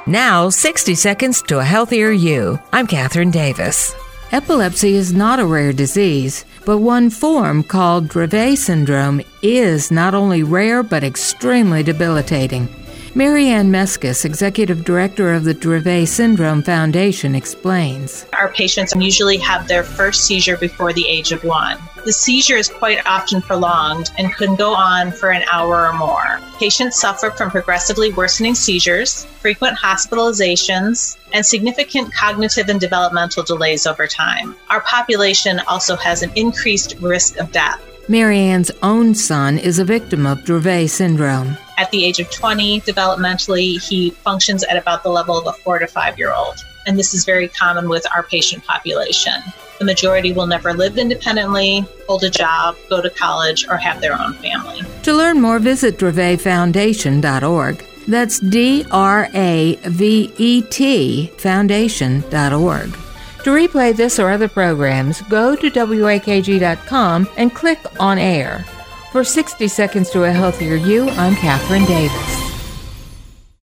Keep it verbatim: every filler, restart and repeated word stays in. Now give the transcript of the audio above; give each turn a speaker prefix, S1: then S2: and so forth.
S1: Now, sixty seconds to a healthier you. I'm Catherine Davis. Epilepsy is not a rare disease, but one form called Dravet syndrome is not only rare but extremely debilitating. Marianne Meskis, Executive Director of the Dravet Syndrome Foundation, explains.
S2: Our patients usually have their first seizure before the age of one. The seizure is quite often prolonged and can go on for an hour or more. Patients suffer from progressively worsening seizures, frequent hospitalizations, and significant cognitive and developmental delays over time. Our population also has an increased risk of death.
S1: Marianne's own son is a victim of Dravet syndrome.
S2: At the age of twenty, developmentally, he functions at about the level of a four to five-year-old. And this is very common with our patient population. The majority will never live independently, hold a job, go to college, or have their own family.
S1: To learn more, visit dravet foundation dot org. That's D R A V E T foundation dot org. To replay this or other programs, go to W A K G dot com and click on air. For sixty seconds to a healthier you, I'm Catherine Davis.